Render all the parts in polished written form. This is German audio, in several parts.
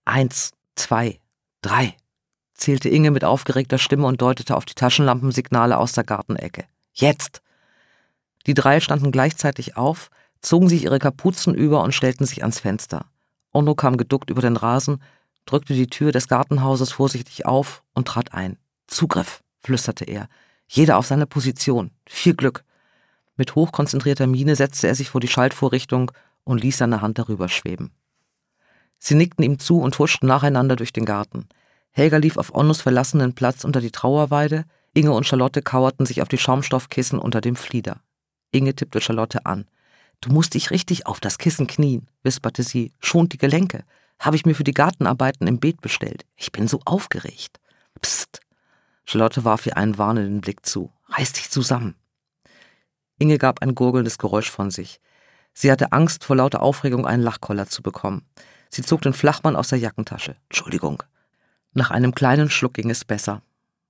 1, 2, 3, zählte Inge mit aufgeregter Stimme und deutete auf die Taschenlampensignale aus der Gartenecke. Jetzt! Die 3 standen gleichzeitig auf, zogen sich ihre Kapuzen über und stellten sich ans Fenster. Onno kam geduckt über den Rasen, drückte die Tür des Gartenhauses vorsichtig auf und trat ein. »Zugriff«, flüsterte er. »Jeder auf seine Position. Viel Glück.« Mit hochkonzentrierter Miene setzte er sich vor die Schaltvorrichtung und ließ seine Hand darüber schweben. Sie nickten ihm zu und huschten nacheinander durch den Garten. Helga lief auf Onnos verlassenen Platz unter die Trauerweide, Inge und Charlotte kauerten sich auf die Schaumstoffkissen unter dem Flieder. Inge tippte Charlotte an. »Du musst dich richtig auf das Kissen knien«, wisperte sie. »Schont die Gelenke. Habe ich mir für die Gartenarbeiten im Beet bestellt. Ich bin so aufgeregt.« »Psst«, Charlotte warf ihr einen warnenden Blick zu. »Reiß dich zusammen.« Inge gab ein gurgelndes Geräusch von sich. Sie hatte Angst, vor lauter Aufregung einen Lachkoller zu bekommen. Sie zog den Flachmann aus der Jackentasche. »Entschuldigung.« Nach einem kleinen Schluck ging es besser.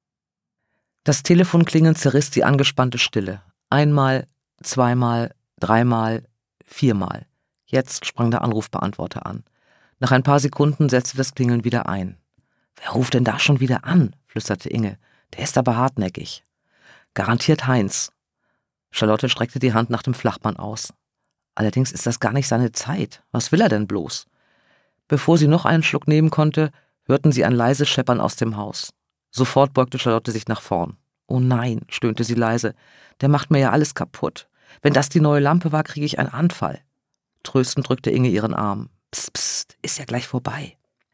Das Telefonklingeln zerriss die angespannte Stille. Einmal, zweimal, dreimal, viermal. Jetzt sprang der Anrufbeantworter an. Nach ein paar Sekunden setzte das Klingeln wieder ein. »Wer ruft denn da schon wieder an?«, flüsterte Inge. »Der ist aber hartnäckig.« »Garantiert Heinz.« Charlotte streckte die Hand nach dem Flachmann aus. »Allerdings ist das gar nicht seine Zeit. Was will er denn bloß?« Bevor sie noch einen Schluck nehmen konnte, hörten sie ein leises Scheppern aus dem Haus. Sofort beugte Charlotte sich nach vorn. »Oh nein«, stöhnte sie leise, »der macht mir ja alles kaputt. Wenn das die neue Lampe war, kriege ich einen Anfall.« Tröstend drückte Inge ihren Arm. »Psst, psst, ist ja gleich vorbei.«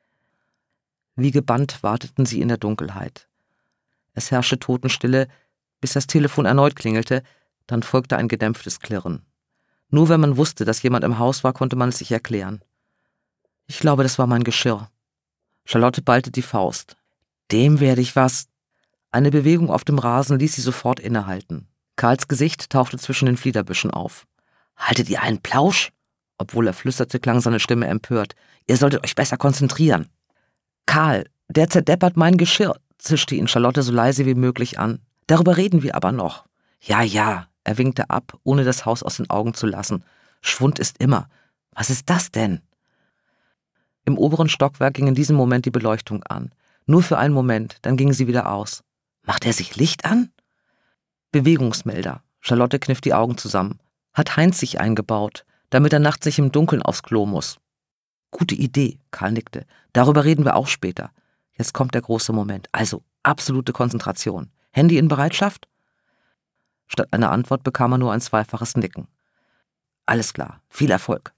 Wie gebannt warteten sie in der Dunkelheit. Es herrschte Totenstille, bis das Telefon erneut klingelte, dann folgte ein gedämpftes Klirren. Nur wenn man wusste, dass jemand im Haus war, konnte man es sich erklären. »Ich glaube, das war mein Geschirr.« Charlotte ballte die Faust. »Dem werde ich was.« Eine Bewegung auf dem Rasen ließ sie sofort innehalten. Karls Gesicht tauchte zwischen den Fliederbüschen auf. »Haltet ihr einen Plausch?« Obwohl er flüsterte, klang seine Stimme empört. »Ihr solltet euch besser konzentrieren.« »Karl, der zerdeppert mein Geschirr«, zischte ihn Charlotte so leise wie möglich an. »Darüber reden wir aber noch.« »Ja, ja«, er winkte ab, ohne das Haus aus den Augen zu lassen. »Schwund ist immer. Was ist das denn?« Im oberen Stockwerk ging in diesem Moment die Beleuchtung an. Nur für einen Moment, dann ging sie wieder aus. »Macht er sich Licht an?« Bewegungsmelder. Charlotte kniff die Augen zusammen. Hat Heinz sich eingebaut, damit er nachts nicht im Dunkeln aufs Klo muss. »Gute Idee«, Karl nickte. »Darüber reden wir auch später. Jetzt kommt der große Moment. Also, absolute Konzentration. Handy in Bereitschaft?« Statt einer Antwort bekam er nur ein zweifaches Nicken. »Alles klar. Viel Erfolg.«